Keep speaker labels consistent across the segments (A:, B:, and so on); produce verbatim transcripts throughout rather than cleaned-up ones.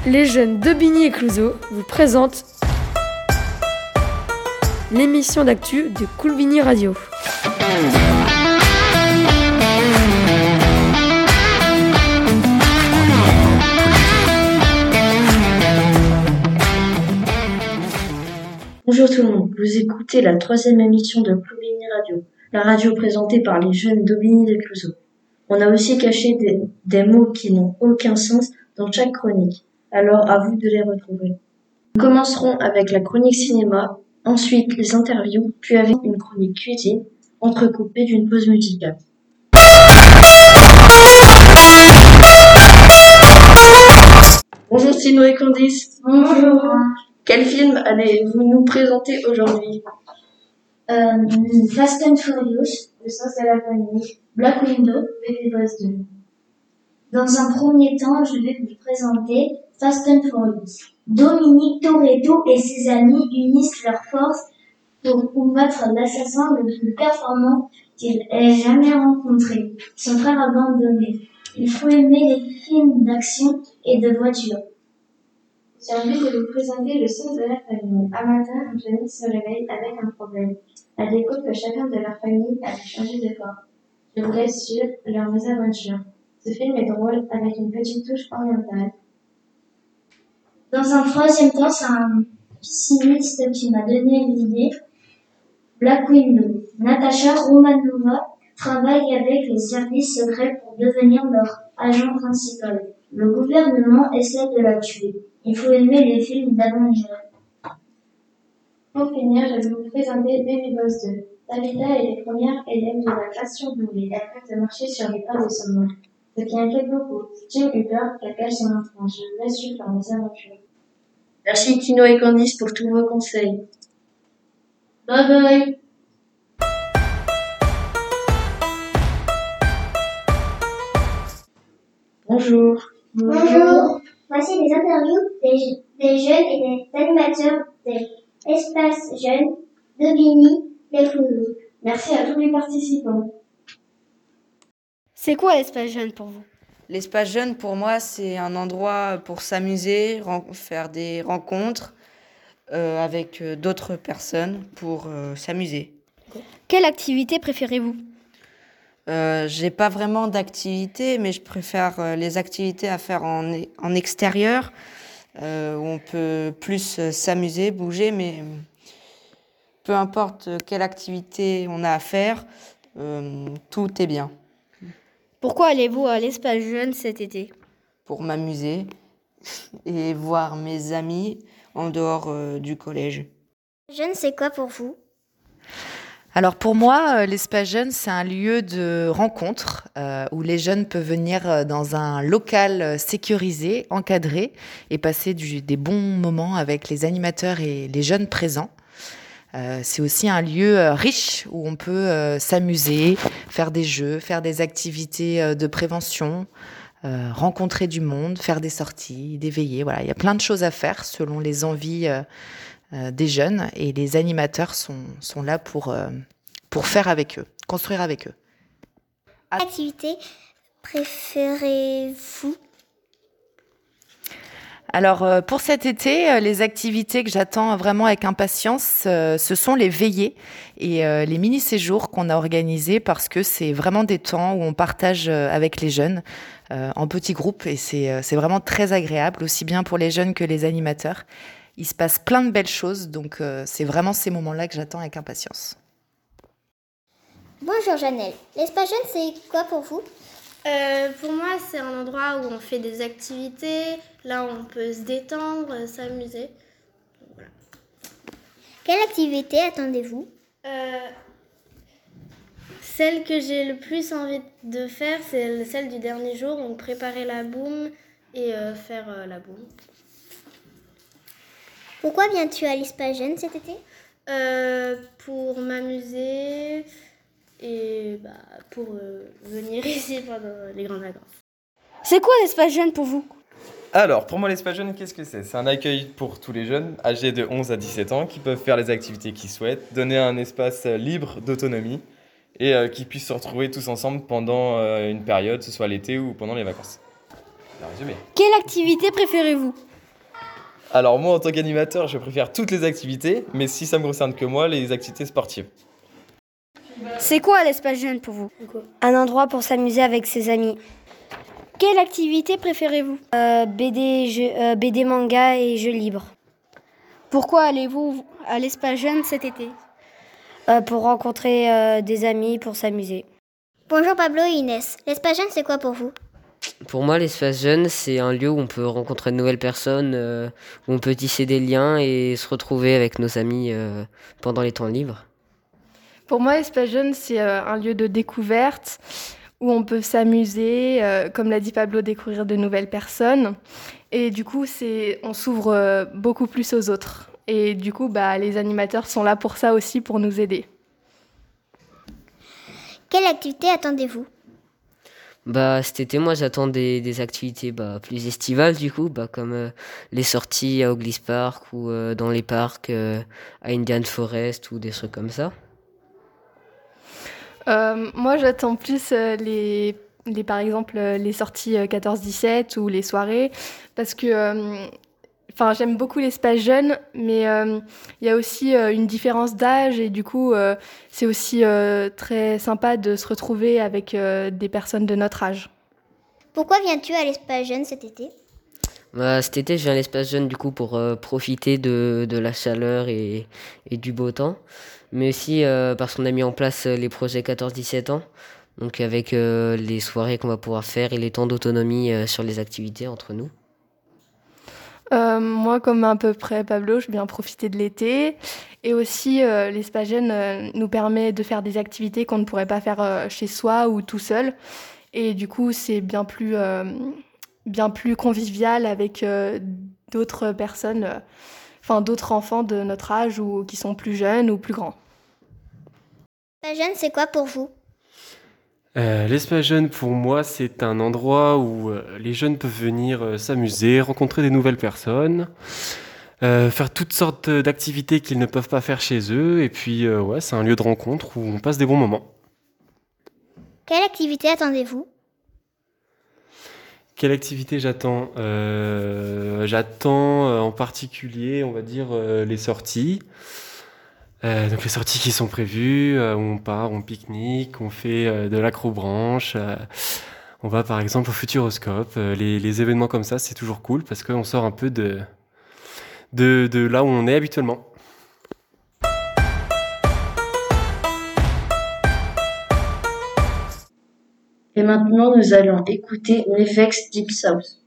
A: Les jeunes d'Aubigny et Clouzot vous présentent l'émission d'actu de Coolbigny Radio.
B: Bonjour tout le monde, vous écoutez la troisième émission de Coolbigny Radio, la radio présentée par les jeunes d'Aubigny et Clouzot. On a aussi caché des, des mots qui n'ont aucun sens dans chaque chronique, alors à vous de les retrouver. Nous commencerons avec la chronique cinéma, ensuite les interviews, puis avec une chronique cuisine, entrecoupée d'une pause musicale. Bonjour Tino et Candice.
C: Bonjour.
B: Quel film allez-vous nous présenter aujourd'hui?
C: Euh, Fast and Furious, Le sens de la famille, Black Widow, Baby Boss deux. Dans un premier temps, je vais vous présenter Fast and Furious. Dominique Toretto et ses amis unissent leurs forces pour combattre l'assassin le plus performant qu'il ait jamais rencontré, son frère abandonné. Il faut aimer les films d'action et de voiture.
D: J'ai envie de vous présenter Le sens de la famille. Un matin, une famille se réveille avec un problème. Elle découvre que chacun de leur famille a changé de corps. Je vous laisse suivre leur mésaventure. Ce film est drôle avec une petite touche orientale.
C: Dans un troisième temps, c'est un pessimiste qui m'a donné l'idée. Black Widow. Natasha Romanova travaille avec les services secrets pour devenir leur agent principal. Le gouvernement essaie de la tuer. Il faut aimer les films d'Avengers.
D: Pour finir, je vais vous présenter Baby Boss deux. Tabitha est les premières élèves de la classe surdouée. Elle rêve de marcher sur les pas de son nom. Ce qui inquiète beaucoup. Jim eut peur qu'elle cache son enfant. Je vous laisse suivre mes aventures.
B: Merci Tino et Candice pour tous vos conseils.
C: Bye bye.
B: Bonjour.
C: Bonjour. Voici des interviews des, des jeunes et des animateurs des Espaces Jeunes d'Aubigny et Clouzot.
D: Merci à tous les participants.
A: C'est quoi Espace Jeune pour vous?
E: L'espace jeune, pour moi, c'est un endroit pour s'amuser, ren- faire des rencontres euh, avec euh, d'autres personnes pour euh, s'amuser.
A: Quelle activité préférez-vous?
E: Euh, j'ai pas vraiment d'activité, mais je préfère euh, les activités à faire en, e- en extérieur, euh, où on peut plus euh, s'amuser, bouger, mais euh, peu importe quelle activité on a à faire, euh, tout est bien
A: Pourquoi allez-vous à l'Espace Jeune cet été?
E: pour m'amuser et voir mes amis en dehors euh, du collège.
C: Jeune, c'est quoi pour vous?
F: Alors pour moi, euh, l'espace jeune, c'est un lieu de rencontre euh, où les jeunes peuvent venir euh, dans un local euh, sécurisé, encadré et passer du- des bons moments avec les animateurs et les jeunes présents. Euh, c'est aussi un lieu euh, riche où on peut euh, s'amuser, faire des jeux, faire des activités euh, de prévention, euh, rencontrer du monde, faire des sorties, des veillées. Voilà, il y a plein de choses à faire selon les envies euh, euh, des jeunes et les animateurs sont, sont là pour, euh, pour faire avec eux, construire avec eux.
C: Quelle activité préférez-vous?
F: Alors euh, pour cet été, euh, les activités que j'attends vraiment avec impatience, euh, ce sont les veillées et euh, les mini-séjours qu'on a organisés parce que c'est vraiment des temps où on partage euh, avec les jeunes euh, en petits groupes et c'est, euh, c'est vraiment très agréable, aussi bien pour les jeunes que les animateurs. Il se passe plein de belles choses, donc euh, c'est vraiment ces moments-là que j'attends avec impatience.
C: Bonjour Janelle. L'espace jeune, c'est quoi pour vous?
G: Euh, pour moi, c'est un endroit où on fait des activités, là où on peut se détendre, euh, s'amuser. Voilà.
C: Quelle activité attendez-vous?
G: Euh, celle que j'ai le plus envie de faire, c'est celle du dernier jour, donc préparer la boum et euh, faire euh, la boum.
C: Pourquoi viens-tu à l'espace jeune cet été?
G: Euh, pour m'amuser et bah, pour euh, venir ici pendant les grandes vacances.
A: C'est quoi l'Espace Jeune pour vous?
H: Alors, pour moi, l'espace jeune, qu'est-ce que c'est? C'est un accueil pour tous les jeunes âgés de onze à dix-sept ans qui peuvent faire les activités qu'ils souhaitent, donner un espace euh, libre d'autonomie et euh, qui puissent se retrouver tous ensemble pendant euh, une période, que ce soit l'été ou pendant les vacances. Un résumé.
A: Quelle activité préférez-vous?
H: Alors moi, en tant qu'animateur, je préfère toutes les activités, mais si ça me concerne que moi, les activités sportives.
A: C'est quoi l'espace jeune pour vous?
I: Un endroit pour s'amuser avec ses amis.
A: Quelle activité préférez-vous?
I: Euh, B D, jeux, euh, B D manga et jeux libres.
A: Pourquoi allez-vous à l'espace jeune cet été?
I: Euh, pour rencontrer euh, des amis, pour s'amuser.
C: Bonjour Pablo et Inès. L'espace jeune, c'est quoi pour vous?
J: Pour moi, l'espace jeune, c'est un lieu où on peut rencontrer de nouvelles personnes, euh, où on peut tisser des liens et se retrouver avec nos amis euh, pendant les temps libres.
K: Pour moi, l'espace jeune, c'est euh, un lieu de découverte où on peut s'amuser, euh, comme l'a dit Pablo, découvrir de nouvelles personnes. Et du coup, c'est, on s'ouvre euh, beaucoup plus aux autres. Et du coup, bah, les animateurs sont là pour ça aussi, pour nous aider.
C: Quelle activité attendez-vous?
J: Bah, cet été, moi, j'attends des, des activités bah, plus estivales, du coup, bah, comme euh, les sorties à Oglis Park ou euh, dans les parcs euh, à Indian Forest ou des trucs comme ça.
K: Euh, moi, j'attends plus euh, les, les, par exemple, euh, les sorties euh, quatorze dix-sept ou les soirées, parce que euh, enfin, j'aime beaucoup l'espace jeune, mais il euh, y a aussi euh, une différence d'âge et du coup, euh, c'est aussi euh, très sympa de se retrouver avec euh, des personnes de notre âge.
C: Pourquoi viens-tu à l'espace jeune cet été?
J: Bah, cet été, je viens à l'espace jeune du coup pour euh, profiter de, de la chaleur et, et du beau temps, mais aussi euh, parce qu'on a mis en place les projets quatorze dix-sept ans, donc avec euh, les soirées qu'on va pouvoir faire et les temps d'autonomie euh, sur les activités entre nous.
K: Euh, moi, comme à peu près Pablo, je viens profiter de l'été. Et aussi, euh, l'espace jeune euh, nous permet de faire des activités qu'on ne pourrait pas faire euh, chez soi ou tout seul. Et du coup, c'est bien plus, euh, bien plus convivial avec euh, d'autres personnes, euh, enfin d'autres enfants de notre âge ou qui sont plus jeunes ou plus grands.
C: L'espace jeune, c'est quoi pour vous?
L: Euh, l'espace jeune, pour moi, c'est un endroit où euh, les jeunes peuvent venir euh, s'amuser, rencontrer des nouvelles personnes, euh, faire toutes sortes d'activités qu'ils ne peuvent pas faire chez eux. Et puis, euh, ouais, c'est un lieu de rencontre où on passe des bons moments.
C: Quelle activité attendez-vous?
L: Quelle activité j'attends? euh, J'attends euh, en particulier, on va dire, euh, les sorties. Euh, donc les sorties qui sont prévues, euh, où on part, on pique-nique, on fait euh, de l'acrobranche, euh, on va par exemple au Futuroscope. Euh, les, les événements comme ça, c'est toujours cool parce qu'on sort un peu de, de, de là où on est habituellement.
B: Et maintenant, nous allons écouter Nefex Deep South.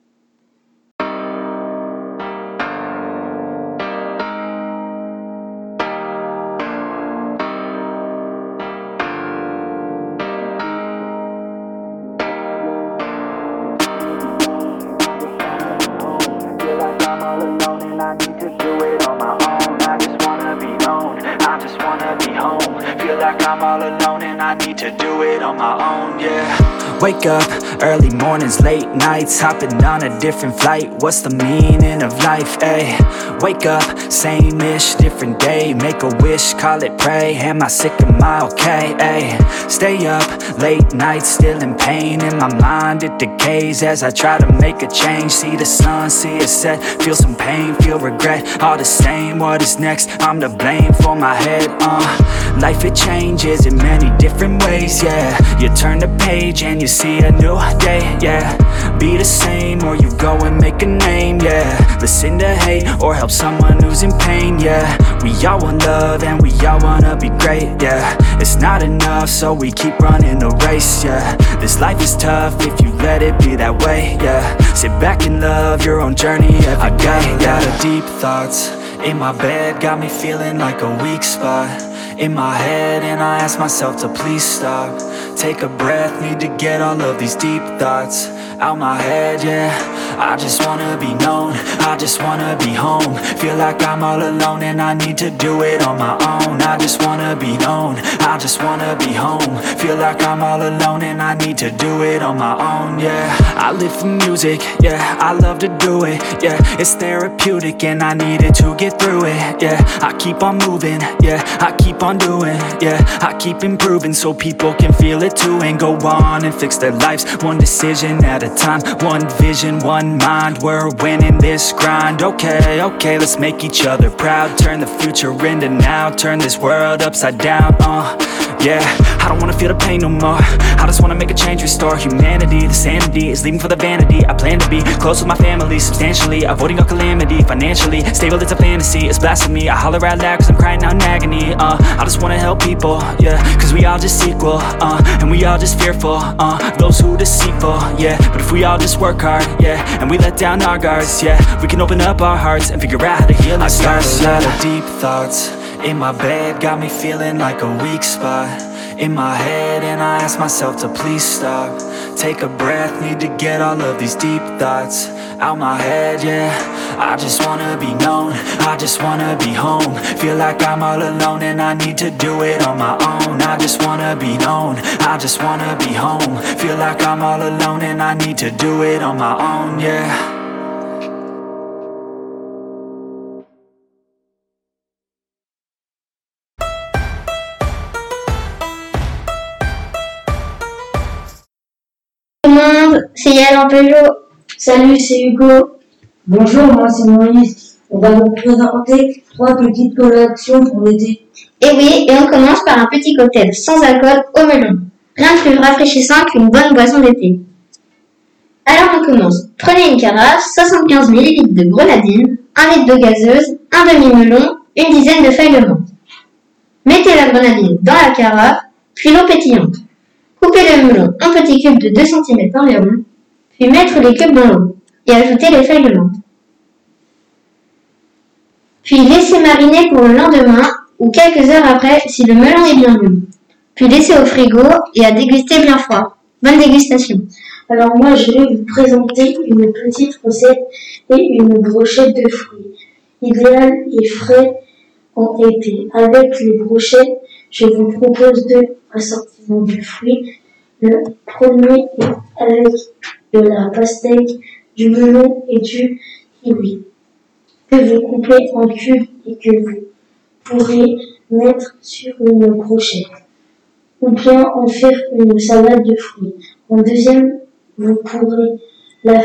M: Wake up, early mornings, late nights, hopping on a different flight. What's the meaning of life, ayy? Wake up, same-ish, different day. Make a wish, call it pray. Am I sick, am I okay, ayy? Stay up, late nights, still in pain. In my mind, it decays as I try to make a change. See the sun, see it set, feel some pain, feel regret. All the same, what is next? I'm to blame for my head, uh Life, it changes in many different ways, yeah. You turn the page and you see a new day, yeah. Be the same or you go and make a name, yeah. Listen to hate or help someone who's in pain, yeah. We all want love and we all wanna be great, yeah. It's not enough, so we keep running the race, yeah. This life is tough if you let it be that way, yeah. Sit back and love your own journey every day, I got a lot of deep thoughts in my bed, got me feeling like a weak spot in my head, and I ask myself to please stop. Take a breath, need to get all of these deep thoughts out my head, yeah. I just wanna be known, I just wanna be home. Feel like I'm all alone and I need to do it on my own. I just wanna be known, I just wanna be home. Feel like I'm all alone and I need to do it on my own, yeah. I live for music, yeah, I love to do it, yeah. It's therapeutic and I needed to get through it, yeah. I keep on moving, yeah, I keep on doing, yeah. I keep improving so people can feel it too and go on and fix their lives. One decision at a time, one vision, one mind. We're winning this grind. Okay, okay, let's make each other proud. Turn the future into now, turn this world upside down. Uh, yeah, I don't wanna feel the pain no more. I just wanna make a change, restore humanity. The sanity is leaving for the vanity. I plan to be close with my family, substantially avoiding all calamity. Financially stable, it's a fantasy, it's blasphemy. I holler out loud cause I'm crying out in agony. uh, I just wanna help people, yeah, cause we all just equal, uh, and we all just fearful, uh, those who deceitful, yeah. But if we all just work hard, yeah, and we let down our guards, yeah, we can open up our hearts and figure out how to heal. I got a lot of deep thoughts in my bed, got me feeling like a weak spot in my head, and I ask myself to please stop. Take a breath, need to get all of these deep thoughts out my head, yeah. I just wanna be known, I just wanna be home. Feel like I'm all alone and I need to do it on my own. I just wanna be known, I just wanna be home. Feel like I'm all alone and I need to do it on my own, yeah.
C: C'est Yann Peugeot.
B: Salut, c'est Hugo.
N: Bonjour, moi c'est Moïse. On va vous présenter trois petites collections pour l'été.
C: Et oui, et on commence par un petit cocktail sans alcool au melon. Rien de plus rafraîchissant qu'une bonne boisson d'été. Alors on commence. Prenez une carafe, soixante-quinze millilitres de grenadine, un litre de gazeuse, un demi-melon, une dizaine de feuilles de menthe. Mettez la grenadine dans la carafe, puis l'eau pétillante. Coupez le melon en petits cubes de deux centimètres environ, puis mettre les cubes dans l'eau et ajouter les feuilles de menthe. Puis laissez mariner pour le lendemain ou quelques heures après si le melon est bien mûr. Puis laissez au frigo et à déguster bien froid. Bonne dégustation.
B: Alors moi je vais vous présenter une petite recette et une brochette de fruits. Idéal et frais en été. Avec les brochettes, je vous propose deux assortiments de fruits. Le premier est avec de la pastèque, du melon et du kiwi, que vous coupez en cubes et que vous pourrez mettre sur une brochette, ou bien en faire une salade de fruits. En deuxième, vous pourrez la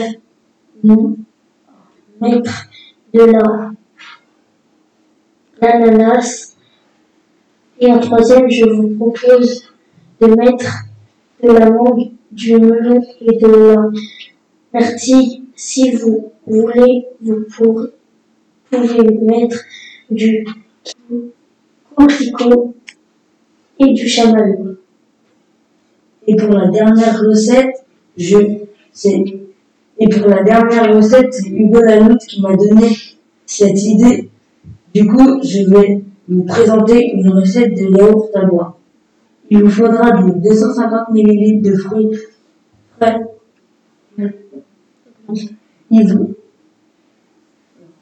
B: mettre de la l'ananas. Et en troisième, je vous propose de mettre de la mangue, du melon et de la myrtille. Si vous voulez, vous pourrez, pouvez mettre du coquelicot et du chamallow.
N: Et pour la dernière recette, je c'est et pour la dernière recette, c'est Hugo Lanoute qui m'a donné cette idée. Du coup, je vais vous présenter une recette de yaourt à boire. Il vous faudra du deux cent cinquante millilitres de fruits frais. Il vous,